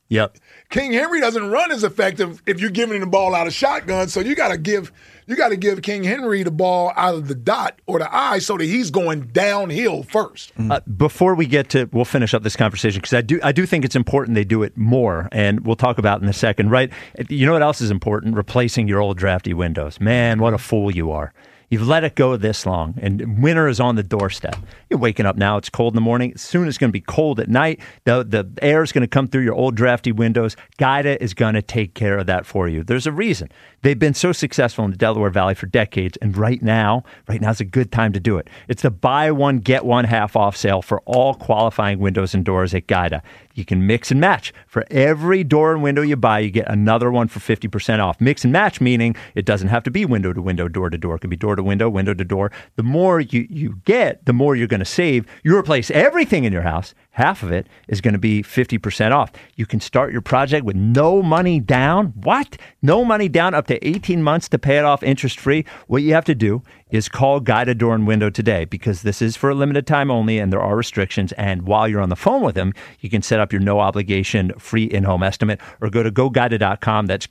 Yep. King Henry doesn't run as effective if you're giving him the ball out of shotgun. So you got to give King Henry the ball out of the dot or the eye so that he's going downhill first. Before we get to, we'll finish up this conversation because I do think it's important they do it more, and we'll talk about it in a second. Right? You know what else is important? Replacing your old drafty windows. Man, what a fool you are. You've let it go this long, and winter is on the doorstep. You're waking up now. It's cold in the morning. Soon it's going to be cold at night. The air is going to come through your old drafty windows. Gaida is going to take care of that for you. There's a reason. They've been so successful in the Delaware Valley for decades, and right now is a good time to do it. It's the buy one, get one half off sale for all qualifying windows and doors at Gaida. You can mix and match. For every door and window you buy, you get another one for 50% off. Mix and match meaning it doesn't have to be window to window, door to door. It can be door to window, window to door. The more you get, the more you're going to save. You replace everything in your house. Half of it is going to be 50% off. You can start your project with no money down. What? No money down, up to 18 months to pay it off interest-free. What you have to do is call Gaida Door and Window today because this is for a limited time only and there are restrictions. And while you're on the phone with them, you can set up your no-obligation free in-home estimate or go to GoGaida.com. That's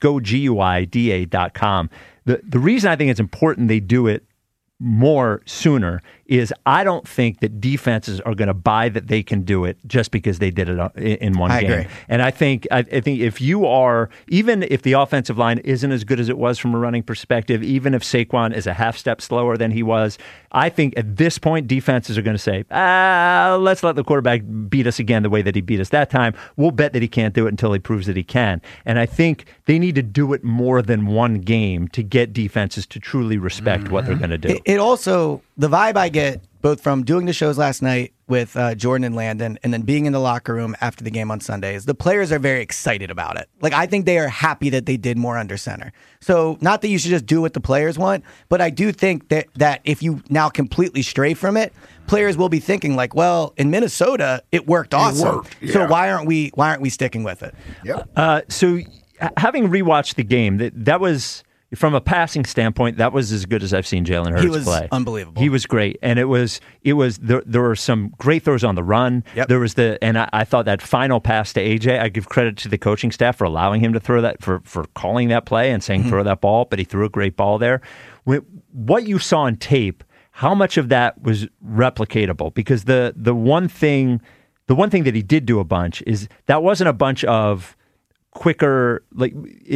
GoGuida.com. The reason I think it's important they do it more sooner is I don't think that defenses are going to buy that they can do it just because they did it in one game. Agree. And I think if you are, even if the offensive line isn't as good as it was from a running perspective, even if Saquon is a half step slower than he was, I think at this point defenses are going to say, let's let the quarterback beat us again the way that he beat us that time. We'll bet that he can't do it until he proves that he can. And I think they need to do it more than one game to get defenses to truly respect what they're going to do. It also, the vibe I get both from doing the shows last night with Jordan and Landon and then being in the locker room after the game on Sunday is the players are very excited about it. Like, I think they are happy that they did more under center. So not that you should just do what the players want, but I do think that if you now completely stray from it, players will be thinking like, well, in Minnesota, it worked awesome. It worked, yeah. So why aren't we sticking with it? Yep. So having rewatched the game, that was... From a passing standpoint, that was as good as I've seen Jalen Hurts play. He was unbelievable. He was great, and it was there were some great throws on the run. Yep. There was I thought that final pass to AJ. I give credit to the coaching staff for allowing him to throw that, for calling that play and saying throw that ball. But he threw a great ball there. What you saw on tape, how much of that was replicatable? Because the one thing that he did do a bunch is that wasn't a bunch of quicker, like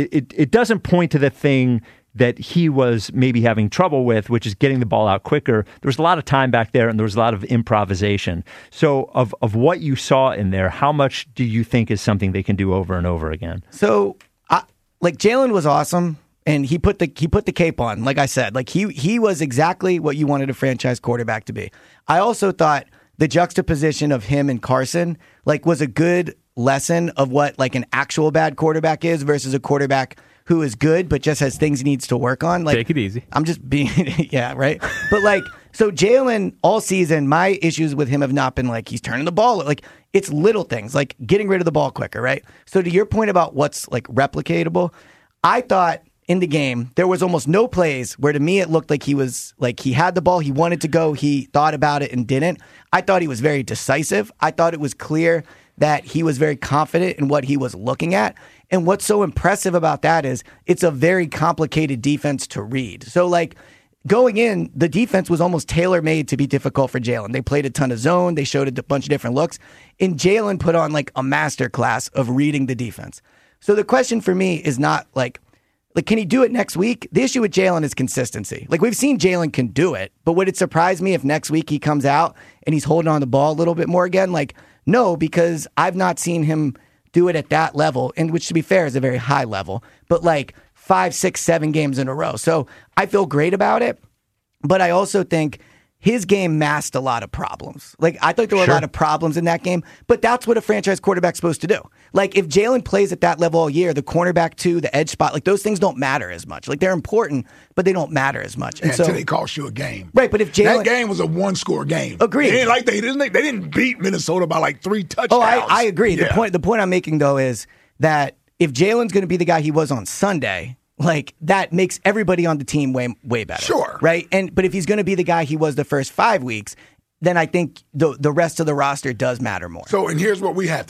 it doesn't point to the thing that he was maybe having trouble with, which is getting the ball out quicker. There was a lot of time back there and there was a lot of improvisation. So of what you saw in there, how much do you think is something they can do over and over again? So like Jalen was awesome and he put the cape on, like I said. Like he was exactly what you wanted a franchise quarterback to be. I also thought the juxtaposition of him and Carson like was a good lesson of what like an actual bad quarterback is versus a quarterback who is good but just has things he needs to work on. Like, take it easy. I'm just being yeah, right. But like, so Jalen all season, my issues with him have not been like he's turning the ball. Like it's little things like getting rid of the ball quicker, right? So to your point about what's like replicatable, I thought in the game there was almost no plays where to me it looked like he was like he had the ball, he wanted to go, he thought about it and didn't. I thought he was very decisive. I thought it was clear that he was very confident in what he was looking at. And what's so impressive about that is it's a very complicated defense to read. So like going in, the defense was almost tailor-made to be difficult for Jalen. They played a ton of zone. They showed a bunch of different looks. And Jalen put on like a masterclass of reading the defense. So the question for me is not like, can he do it next week? The issue with Jalen is consistency. Like, we've seen Jalen can do it, but would it surprise me if next week he comes out and he's holding on the ball a little bit more again? Like, no, because I've not seen him do it at that level, and which, to be fair, is a very high level, but like 5, 6, 7 games in a row. So I feel great about it, but I also think his game masked a lot of problems. Like, I thought there were a lot of problems in that game, but that's what a franchise quarterback's supposed to do. Like, if Jalen plays at that level all year, the cornerback 2, the edge spot, like, those things don't matter as much. Like, they're important, but they don't matter as much. And until they cost you a game. Right, but if Jalen... That game was a one-score game. Agreed. They didn't beat Minnesota by, like, 3 touchdowns. Oh, I agree. Yeah. The point I'm making, though, is that if Jalen's going to be the guy he was on Sunday... Like, that makes everybody on the team way better. Sure. Right? But if he's going to be the guy he was the first 5 weeks, then I think the rest of the roster does matter more. So, and here's what we have to do.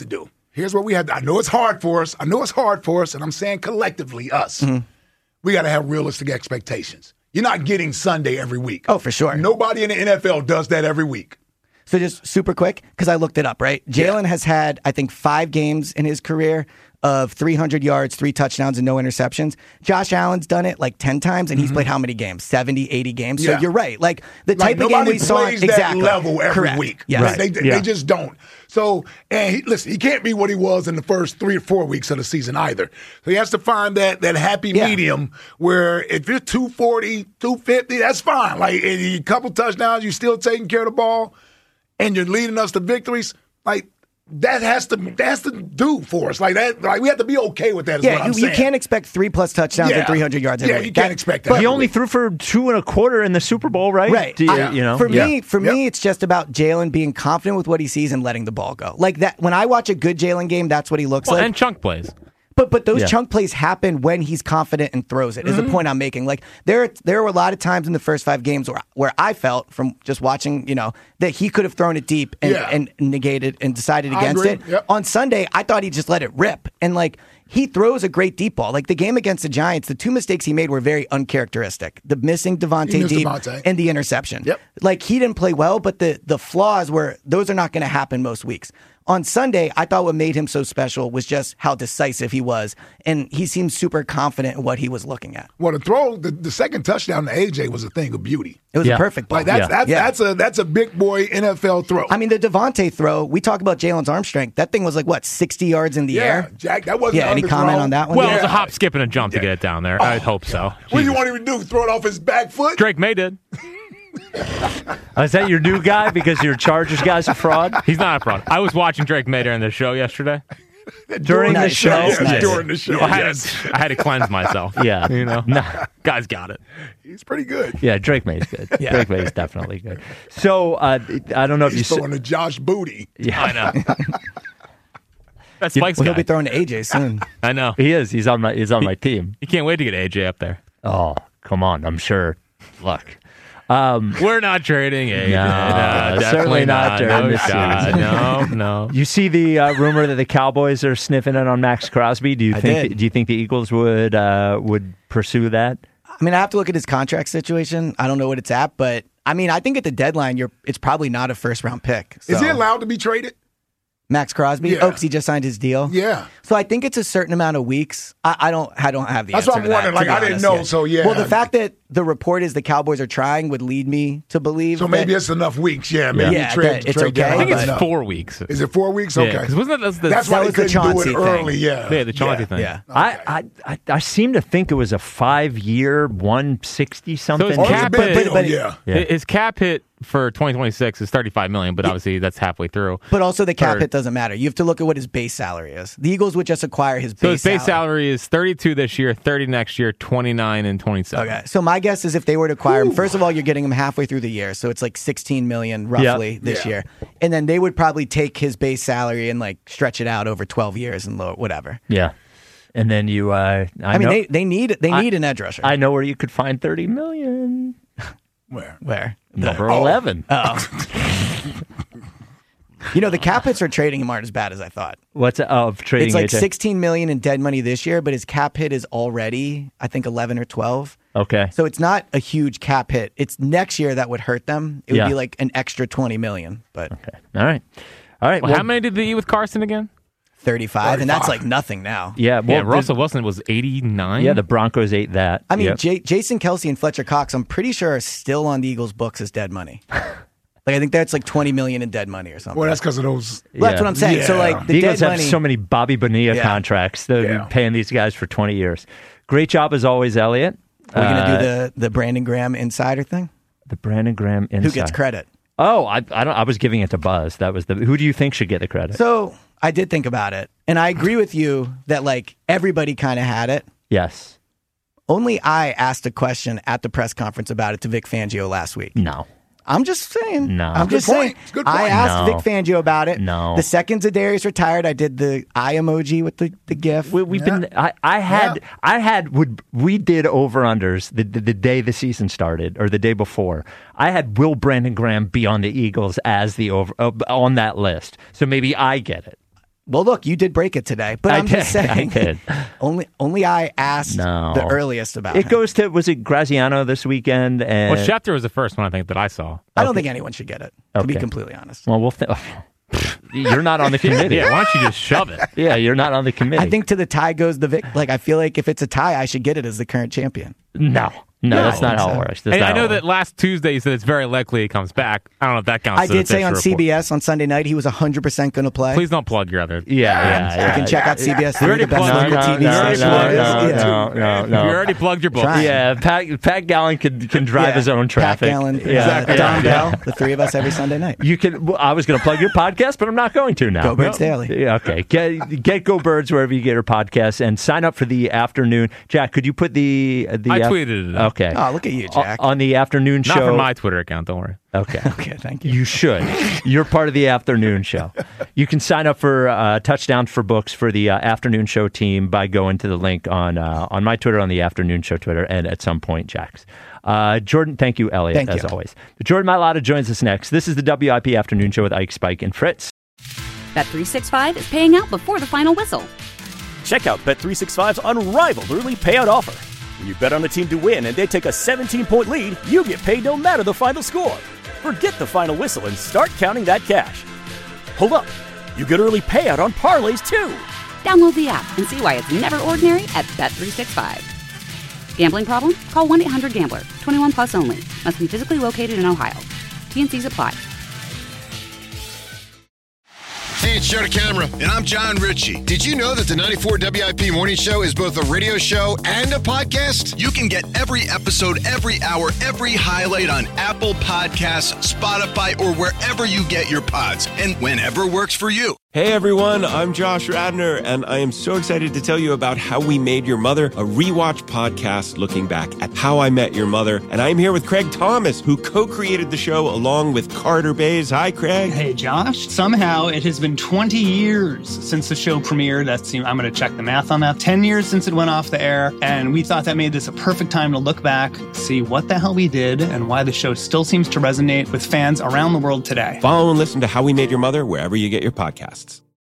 Here's what we had. I know it's hard for us. And I'm saying collectively, us. Mm-hmm. We got to have realistic expectations. You're not getting Sunday every week. Oh, for sure. Nobody in the NFL does that every week. So just super quick, because I looked it up, right? Jalen has had, I think, 5 games in his career of 300 yards, 3 touchdowns, and no interceptions. Josh Allen's done it like 10 times, and he's played how many games? 70, 80 games? So you're right. Like, the type of game we saw. Nobody plays that level every week. Yes. Right. They just don't. So, and listen, he can't be what he was in the first 3 or 4 weeks of the season either. So he has to find that happy medium where if you're 240, 250, that's fine. Like, a couple touchdowns, you're still taking care of the ball, and you're leading us to victories. Like, that has to do for us. Like that, like we have to be okay with that. You can't expect 3+ touchdowns and 300 yards every week. You can't expect that. But he only threw for 2.25 in the Super Bowl, right? Right. For me, it's just about Jalen being confident with what he sees and letting the ball go. Like that. When I watch a good Jalen game, that's what he looks like. And chunk plays. But those chunk plays happen when he's confident and throws it, is the point I'm making. Like, there were a lot of times in the first 5 games where I felt, from just watching, that he could have thrown it deep and negated and decided against it. Yep. On Sunday, I thought he just let it rip. And, like, he throws a great deep ball. Like, the game against the Giants, the 2 mistakes he made were very uncharacteristic. The missing Devontae deep and the interception. Yep. Like, he didn't play well, but the flaws were, those are not going to happen most weeks. On Sunday, I thought what made him so special was just how decisive he was, and he seemed super confident in what he was looking at. Well, the second touchdown to AJ was a thing of beauty. It was a perfect ball. Like that's a big boy NFL throw. I mean, the Devontae throw, we talk about Jalen's arm strength. That thing was like, 60 yards in the air? Jack, that wasn't any comment on that one? Well, it was a hop, skip, and a jump to get it down there. I'd hope so. What do you want him to do? Throw it off his back foot? Drake May did. Is that your new guy because your Chargers guy's a fraud? He's not a fraud. I was watching Drake May during the show yesterday. During the show? During the show. I had to cleanse myself. Yeah. Guy's got it. He's pretty good. Yeah, Drake May's good. Drake May's definitely good. So, I don't know if he's throwing to Josh Booty. Yeah, I know. That's Spike's guy. He'll be throwing to AJ soon. I know. He is. He's on my team. You can't wait to get AJ up there. Oh, come on. I'm sure. Look. We're not trading AJ. No, certainly not during this season. No. You see the rumor that the Cowboys are sniffing it on Max Crosby? Do you think the Eagles would pursue that? I mean, I have to look at his contract situation. I don't know what it's at, but I mean, I think at the deadline, it's probably not a first-round pick. So. Is he allowed to be traded? Max Crosby? Yeah. Oh, because he just signed his deal? Yeah. So I think it's a certain amount of weeks. I don't have the answer. That's what I'm wondering. Like, I didn't know, yet. so yeah. Well, the fact that the report is the Cowboys are trying would lead me to believe. So maybe it's enough weeks. Yeah, maybe it's okay. I think it's 4 weeks. Is it 4 weeks? Okay. Because wasn't that's why they couldn't do it early. Yeah, the Chauncey thing. Yeah. Okay. I seem to think it was a 5-year, 160 something. So his cap hit for 2026 is $35 million, but obviously that's halfway through. But also the cap hit doesn't matter. You have to look at what his base salary is. The Eagles would just acquire his base salary. So his base salary is 32 this year, 30 next year, 29 and 27. Okay. So my guess is if they were to acquire him, first of all, you're getting him halfway through the year, so it's like $16 million roughly this year. And then they would probably take his base salary and like stretch it out over 12 years and whatever. Yeah. And then you they need an edge rusher. I know where you could find $30 million. Where? Number 11. The cap hits for trading him aren't as bad as I thought. What's of trading? It's like AJ? $16 million in dead money this year, but his cap hit is already, I think, 11 or 12. Okay. So it's not a huge cap hit. It's next year that would hurt them. It would be like an extra $20 million. But okay. All right. Well, how many did they eat with Carson again? 35, and that's like nothing now. Yeah, Russell Wilson was 89. Yeah, the Broncos ate that. I mean, Jason Kelce and Fletcher Cox, I'm pretty sure are still on the Eagles' books as dead money. Like, I think that's like $20 million in dead money or something. Well, that's because of those. Well, that's what I'm saying. Yeah. So, like, the Eagles dead have money. so many Bobby Bonilla contracts. They're paying these guys for 20 years. Great job as always, Elliot. Are we going to do the Brandon Graham insider thing? The Brandon Graham insider. Who gets credit? Oh, I don't. I was giving it to Buzz. That was who do you think should get the credit? So I did think about it, and I agree with you that like everybody kind of had it. Yes. Only I asked a question at the press conference about it to Vic Fangio last week. No. I'm just saying. No. I'm just saying. Good point. I asked Vic Fangio about it. No. The second Zadarius retired, I did the eye emoji with the GIF. We did over-unders the day the season started or the day before. I had will Brandon Graham be on the Eagles as the on that list. So maybe I get it. Well, look, you did break it today, but I'm just saying. I did. Only I asked the earliest about it. It goes to, was it Graziano this weekend? And Well, Schefter was the first one, I think, that I saw. I don't think anyone should get it, to be completely honest. Well, you're not on the committee. Yeah, why don't you just shove it? Yeah, you're not on the committee. I think to the tie goes the Vic. Like, I feel like if it's a tie, I should get it as the current champion. No, that's not how it works. I know that last Tuesday you said it's very likely he comes back. I don't know if that counts. I did say on CBS on Sunday night he was 100% going to play. Please don't plug your other. Yeah. You can check out CBS. You already plugged No. You already plugged your book. Yeah, Pat Gallen can drive his own traffic. Pat Gallen, exactly. Don Bell, the three of us every Sunday night. You can. Well, I was going to plug your podcast, but I'm not going to now. Go Birds Daily. Yeah, okay. Get Go Birds wherever you get your podcasts and sign up for the afternoon. Jack, could you put the I tweeted it up. Okay. Oh, look at you, Jack. On the afternoon show. Not for my Twitter account, don't worry. Okay. Okay, thank you. You should. You're part of the afternoon show. You can sign up for Touchdowns for Books for the afternoon show team by going to the link on my Twitter, on the afternoon show Twitter, and at some point, Jack's. Jordan, thank you, Elliot, as always. Jordan Mailata joins us next. This is the WIP Afternoon Show with Ike, Spike, and Fritz. Bet365 is paying out before the final whistle. Check out Bet365's unrivaled early payout offer. When you bet on a team to win and they take a 17-point lead, you get paid no matter the final score. Forget the final whistle and start counting that cash. Hold up. You get early payout on parlays, too. Download the app and see why it's never ordinary at Bet365. Gambling problem? Call 1-800-GAMBLER. 21 plus only. Must be physically located in Ohio. T&Cs apply. Hey, it's Joe DeCamera. And I'm John Ritchie. Did you know that the 94 WIP Morning Show is both a radio show and a podcast? You can get every episode, every hour, every highlight on Apple Podcasts, Spotify, or wherever you get your pods, and whenever works for you. Hey everyone, I'm Josh Radner, and I am so excited to tell you about How We Made Your Mother, a rewatch podcast looking back at How I Met Your Mother. And I'm here with Craig Thomas, who co-created the show along with Carter Bays. Hi, Craig. Hey, Josh. Somehow it has been 20 years since the show premiered. I'm going to check the math on that. 10 years since it went off the air, and we thought that made this a perfect time to look back, see what the hell we did, and why the show still seems to resonate with fans around the world today. Follow and listen to How We Made Your Mother wherever you get your podcasts.